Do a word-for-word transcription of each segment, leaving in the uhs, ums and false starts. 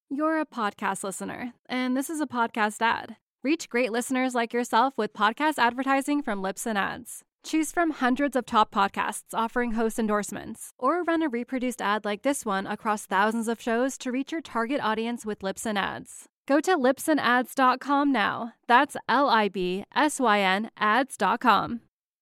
You're a podcast listener, and this is a podcast ad. Reach great listeners like yourself with podcast advertising from Libsyn Ads. Choose from hundreds of top podcasts offering host endorsements, or run a reproduced ad like this one across thousands of shows to reach your target audience with Libsyn Ads. Go to libsyn ads dot com now. That's L I B S Y N ads dot com.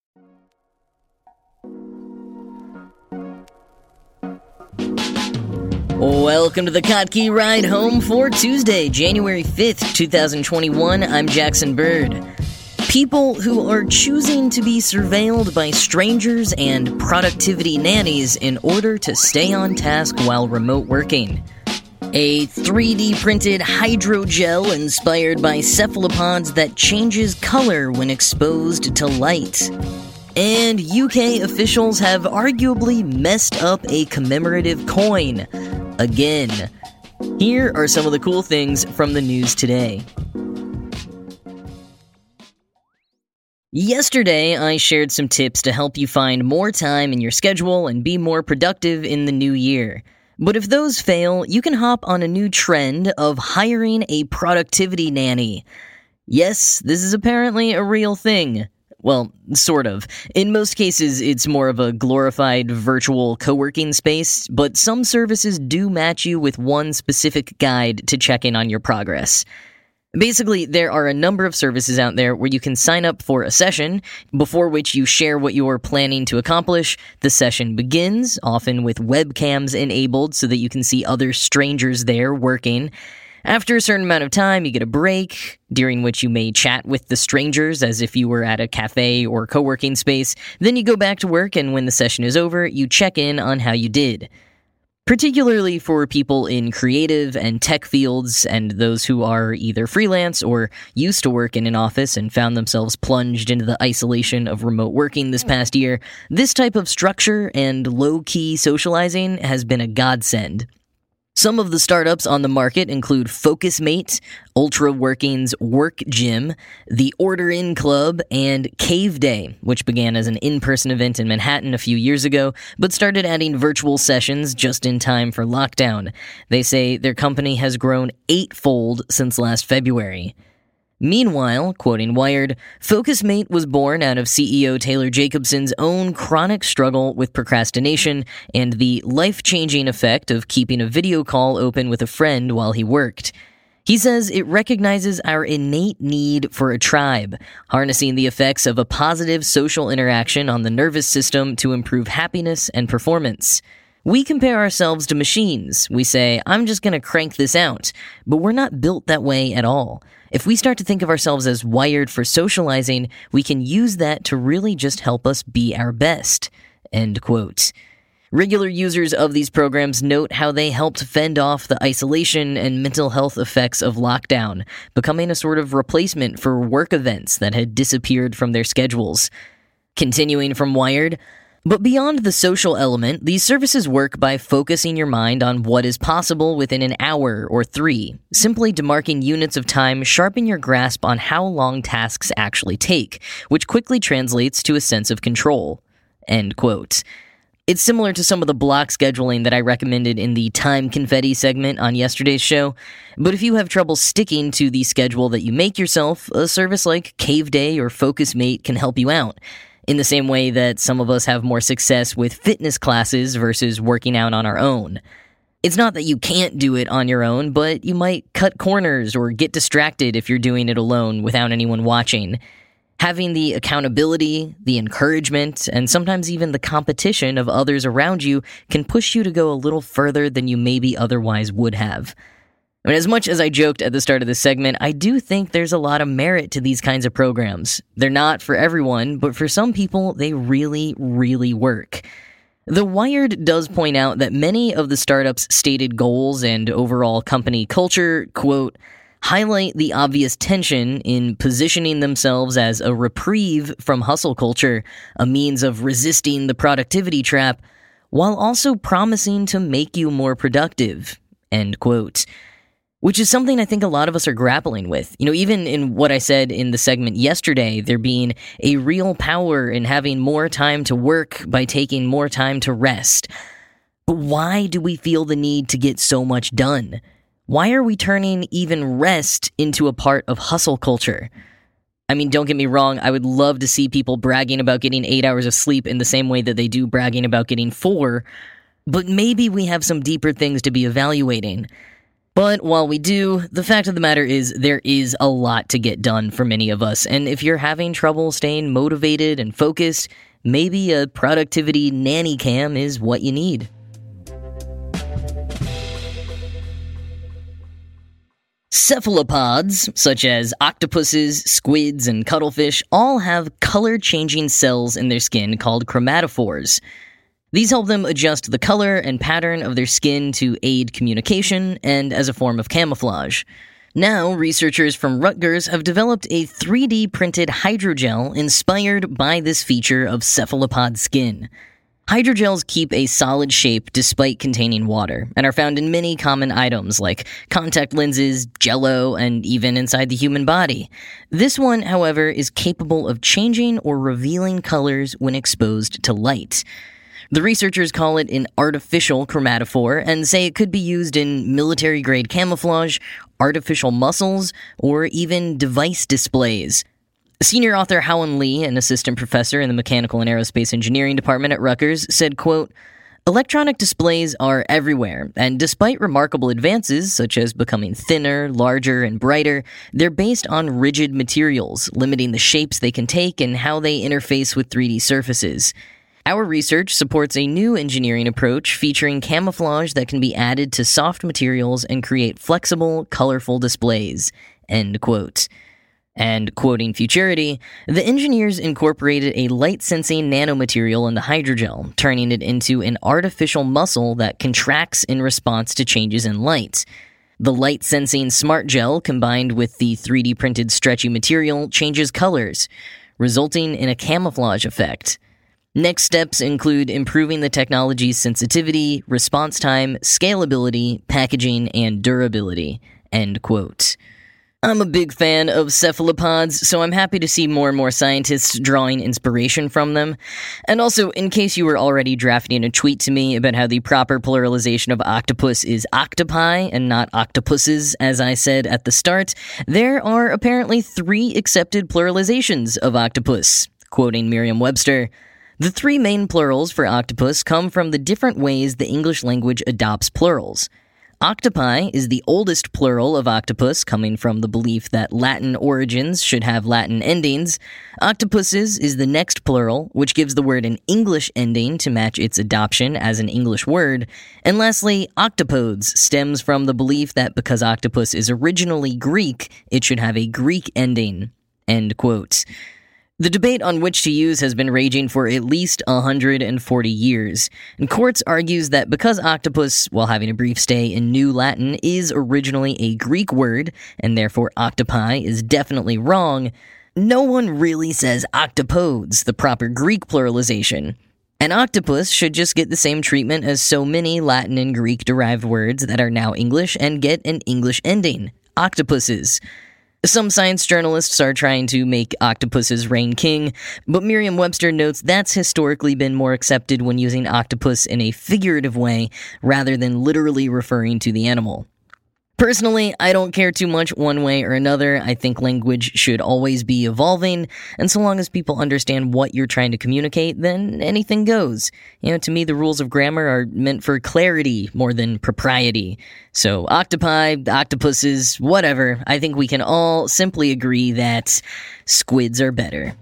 Welcome to the Kottke Ride Home for Tuesday, January fifth, twenty twenty-one. I'm Jackson Bird. People who are choosing to be surveilled by strangers and productivity nannies in order to stay on task while remote working. A three D printed hydrogel inspired by cephalopods that changes color when exposed to light. And U K officials have arguably messed up a commemorative coin. Again. Here are some of the cool things from the news today. Yesterday, I shared some tips to help you find more time in your schedule and be more productive in the new year. But if those fail, you can hop on a new trend of hiring a productivity nanny. Yes, this is apparently a real thing. Well, sort of. In most cases, it's more of a glorified virtual co-working space, but some services do match you with one specific guide to check in on your progress. Basically, there are a number of services out there where you can sign up for a session, before which you share what you're planning to accomplish. The session begins, often with webcams enabled so that you can see other strangers there working. After a certain amount of time, you get a break, during which you may chat with the strangers as if you were at a cafe or co-working space. Then you go back to work, and when the session is over, you check in on how you did. Particularly for people in creative and tech fields and those who are either freelance or used to work in an office and found themselves plunged into the isolation of remote working this past year, this type of structure and low-key socializing has been a godsend. Some of the startups on the market include FocusMate, UltraWorking's Work Gym, the Order In Club, and Cave Day, which began as an in-person event in Manhattan a few years ago, but started adding virtual sessions just in time for lockdown. They say their company has grown eightfold since last February. Meanwhile, quoting Wired, FocusMate was born out of C E O Taylor Jacobson's own chronic struggle with procrastination and the life-changing effect of keeping a video call open with a friend while he worked. He says it recognizes our innate need for a tribe, harnessing the effects of a positive social interaction on the nervous system to improve happiness and performance. We compare ourselves to machines. We say, I'm just going to crank this out. But we're not built that way at all. If we start to think of ourselves as wired for socializing, we can use that to really just help us be our best. End quote. Regular users of these programs note how they helped fend off the isolation and mental health effects of lockdown, becoming a sort of replacement for work events that had disappeared from their schedules. Continuing from Wired, but beyond the social element, these services work by focusing your mind on what is possible within an hour or three. Simply demarking units of time sharpen your grasp on how long tasks actually take, which quickly translates to a sense of control. End quote. It's similar to some of the block scheduling that I recommended in the Time Confetti segment on yesterday's show, but if you have trouble sticking to the schedule that you make yourself, a service like Cave Day or FocusMate can help you out. In the same way that some of us have more success with fitness classes versus working out on our own. It's not that you can't do it on your own, but you might cut corners or get distracted if you're doing it alone without anyone watching. Having the accountability, the encouragement, and sometimes even the competition of others around you can push you to go a little further than you maybe otherwise would have. I mean, as much as I joked at the start of this segment, I do think there's a lot of merit to these kinds of programs. They're not for everyone, but for some people, they really, really work. The Wired does point out that many of the startups' stated goals and overall company culture, quote, highlight the obvious tension in positioning themselves as a reprieve from hustle culture, a means of resisting the productivity trap, while also promising to make you more productive, end quote. Which is something I think a lot of us are grappling with. You know, even in what I said in the segment yesterday, there being a real power in having more time to work by taking more time to rest. But why do we feel the need to get so much done? Why are we turning even rest into a part of hustle culture? I mean, don't get me wrong, I would love to see people bragging about getting eight hours of sleep in the same way that they do bragging about getting four, but maybe we have some deeper things to be evaluating. But while we do, the fact of the matter is there is a lot to get done for many of us, and if you're having trouble staying motivated and focused, maybe a productivity nanny cam is what you need. Cephalopods, such as octopuses, squids, and cuttlefish, all have color-changing cells in their skin called chromatophores. These help them adjust the color and pattern of their skin to aid communication and as a form of camouflage. Now, researchers from Rutgers have developed a three D printed hydrogel inspired by this feature of cephalopod skin. Hydrogels keep a solid shape despite containing water, and are found in many common items like contact lenses, Jell-O, and even inside the human body. This one, however, is capable of changing or revealing colors when exposed to light. The researchers call it an artificial chromatophore and say it could be used in military-grade camouflage, artificial muscles, or even device displays. Senior author Howen Lee, an assistant professor in the Mechanical and Aerospace Engineering Department at Rutgers, said, quote, "Electronic displays are everywhere, and despite remarkable advances, such as becoming thinner, larger, and brighter, they're based on rigid materials, limiting the shapes they can take and how they interface with three D surfaces. Our research supports a new engineering approach featuring camouflage that can be added to soft materials and create flexible, colorful displays." End quote. And, quoting Futurity, "The engineers incorporated a light-sensing nanomaterial in the hydrogel, turning it into an artificial muscle that contracts in response to changes in light. The light-sensing smart gel combined with the three D printed stretchy material changes colors, resulting in a camouflage effect. Next steps include improving the technology's sensitivity, response time, scalability, packaging, and durability." End quote. I'm a big fan of cephalopods, so I'm happy to see more and more scientists drawing inspiration from them. And also, in case you were already drafting a tweet to me about how the proper pluralization of octopus is octopi and not octopuses, as I said at the start, there are apparently three accepted pluralizations of octopus. Quoting Merriam-Webster, "The three main plurals for octopus come from the different ways the English language adopts plurals. Octopi is the oldest plural of octopus, coming from the belief that Latin origins should have Latin endings. Octopuses is the next plural, which gives the word an English ending to match its adoption as an English word. And lastly, octopodes stems from the belief that because octopus is originally Greek, it should have a Greek ending." End quote. The debate on which to use has been raging for at least one hundred forty years, and Quartz argues that because octopus, while having a brief stay in New Latin, is originally a Greek word, and therefore octopi is definitely wrong, no one really says octopodes, the proper Greek pluralization. An octopus should just get the same treatment as so many Latin and Greek-derived words that are now English and get an English ending, octopuses. Some science journalists are trying to make octopuses reign king, but Merriam-Webster notes that's historically been more accepted when using octopus in a figurative way rather than literally referring to the animal. Personally, I don't care too much one way or another. I think language should always be evolving, and so long as people understand what you're trying to communicate, then anything goes. You know, to me, the rules of grammar are meant for clarity more than propriety. So, octopi, octopuses, whatever, I think we can all simply agree that squids are better.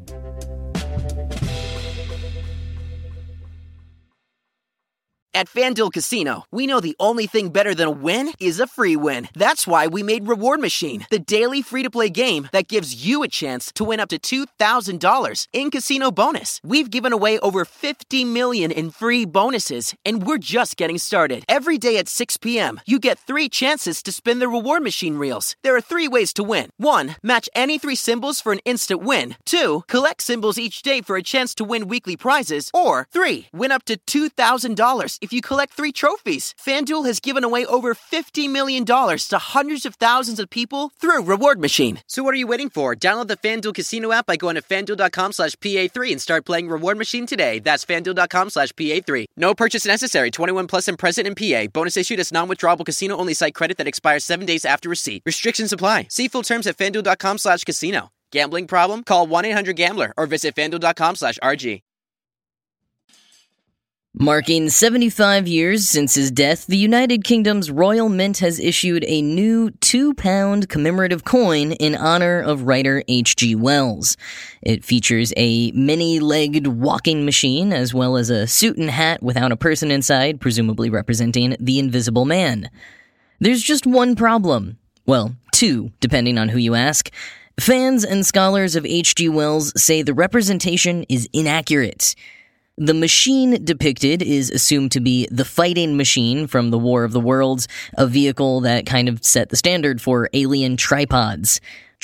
At FanDuel Casino, we know the only thing better than a win is a free win. That's why we made Reward Machine, the daily free-to-play game that gives you a chance to win up to two thousand dollars in casino bonus. We've given away over fifty million dollars in free bonuses, and we're just getting started. Every day at six p.m., you get three chances to spin the Reward Machine reels. There are three ways to win. One, match any three symbols for an instant win. Two, collect symbols each day for a chance to win weekly prizes. Or three, win up to two thousand dollars if you collect three trophies. FanDuel has given away over fifty million dollars to hundreds of thousands of people through Reward Machine. So what are you waiting for? Download the FanDuel Casino app by going to FanDuel.com slash PA3 and start playing Reward Machine today. That's FanDuel.com slash PA3. No purchase necessary. twenty-one plus and present in P A. Bonus issued as non-withdrawable casino-only site credit that expires seven days after receipt. Restrictions apply. See full terms at FanDuel.com slash casino. Gambling problem? Call one eight hundred gambler or visit FanDuel.com slash RG. Marking seventy-five years since his death, the United Kingdom's Royal Mint has issued a new two-pound commemorative coin in honor of writer H G Wells. It features a many-legged walking machine, as well as a suit and hat without a person inside, presumably representing the Invisible Man. There's just one problem. Well, two, depending on who you ask. Fans and scholars of H G Wells say the representation is inaccurate. The machine depicted is assumed to be the fighting machine from the War of the Worlds, a vehicle that kind of set the standard for alien tripods.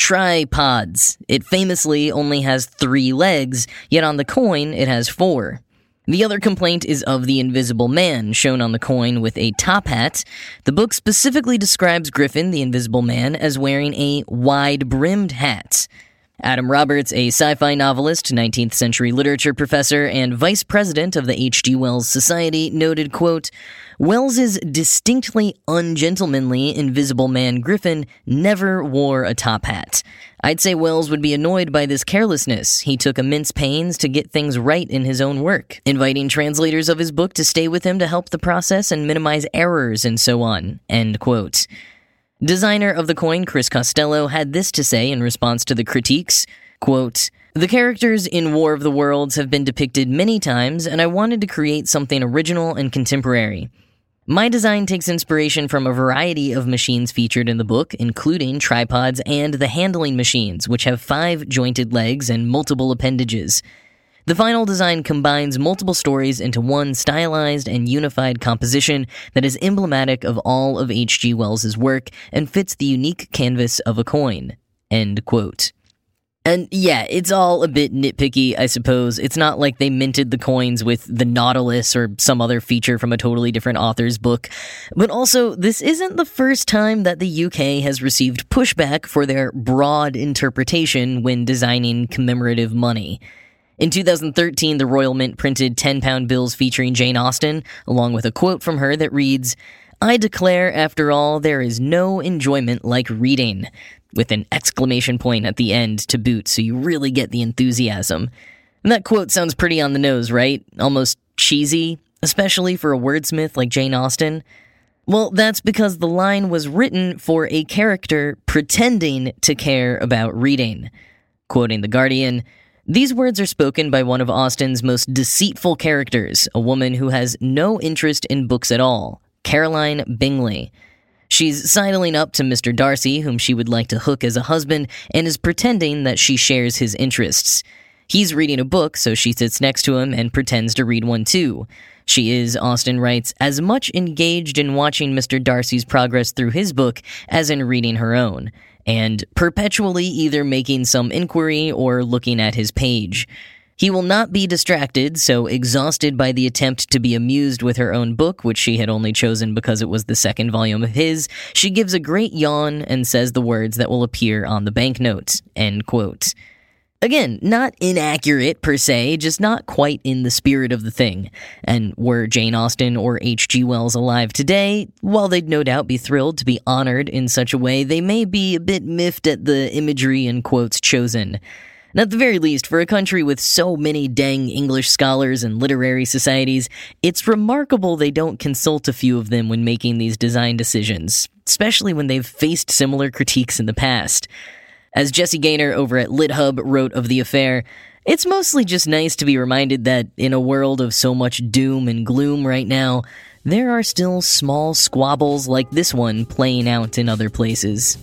Tripods. It famously only has three legs, yet on the coin it has four. The other complaint is of the Invisible Man, shown on the coin with a top hat. The book specifically describes Griffin, the Invisible Man, as wearing a wide-brimmed hat. Adam Roberts, a sci-fi novelist, nineteenth century literature professor, and vice president of the H G Wells Society, noted, quote, Wells's distinctly ungentlemanly Invisible Man Griffin never wore a top hat. I'd say Wells would be annoyed by this carelessness. He took immense pains to get things right in his own work, inviting translators of his book to stay with him to help the process and minimize errors and so on, end quote. Designer of the coin, Chris Costello, had this to say in response to the critiques, quote, The characters in War of the Worlds have been depicted many times, and I wanted to create something original and contemporary. My design takes inspiration from a variety of machines featured in the book, including tripods and the handling machines, which have five jointed legs and multiple appendages. The final design combines multiple stories into one stylized and unified composition that is emblematic of all of H G Wells's work and fits the unique canvas of a coin. End quote. And yeah, it's all a bit nitpicky, I suppose. It's not like they minted the coins with the Nautilus or some other feature from a totally different author's book. But also, this isn't the first time that the U K has received pushback for their broad interpretation when designing commemorative money. In two thousand thirteen, the Royal Mint printed ten-pound bills featuring Jane Austen, along with a quote from her that reads, I declare, after all, there is no enjoyment like reading, with an exclamation point at the end to boot, so you really get the enthusiasm. And that quote sounds pretty on the nose, right? Almost cheesy, especially for a wordsmith like Jane Austen. Well, that's because the line was written for a character pretending to care about reading. Quoting The Guardian, these words are spoken by one of Austen's most deceitful characters, a woman who has no interest in books at all, Caroline Bingley. She's sidling up to Mister Darcy, whom she would like to hook as a husband, and is pretending that she shares his interests. He's reading a book, so she sits next to him and pretends to read one too. She is, Austen writes, as much engaged in watching Mister Darcy's progress through his book as in reading her own, and perpetually either making some inquiry or looking at his page. He will not be distracted, so exhausted by the attempt to be amused with her own book, which she had only chosen because it was the second volume of his, she gives a great yawn and says the words that will appear on the banknote, end quote. Again, not inaccurate per se, just not quite in the spirit of the thing. And were Jane Austen or H G Wells alive today, while they'd no doubt be thrilled to be honored in such a way, they may be a bit miffed at the imagery and quotes chosen. And at the very least, for a country with so many dang English scholars and literary societies, it's remarkable they don't consult a few of them when making these design decisions, especially when they've faced similar critiques in the past. As Jesse Gaynor over at LitHub wrote of the affair, it's mostly just nice to be reminded that in a world of so much doom and gloom right now, there are still small squabbles like this one playing out in other places.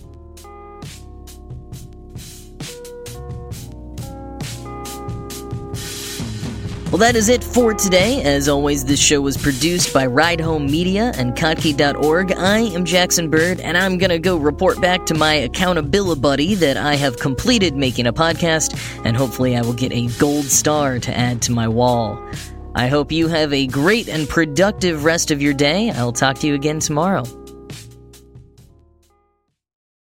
Well, that is it for today. As always, this show was produced by Ride Home Media and Kottke dot org. I am Jackson Bird, and I'm gonna go report back to my accountability buddy that I have completed making a podcast, and hopefully I will get a gold star to add to my wall. I hope you have a great and productive rest of your day. I'll talk to you again tomorrow.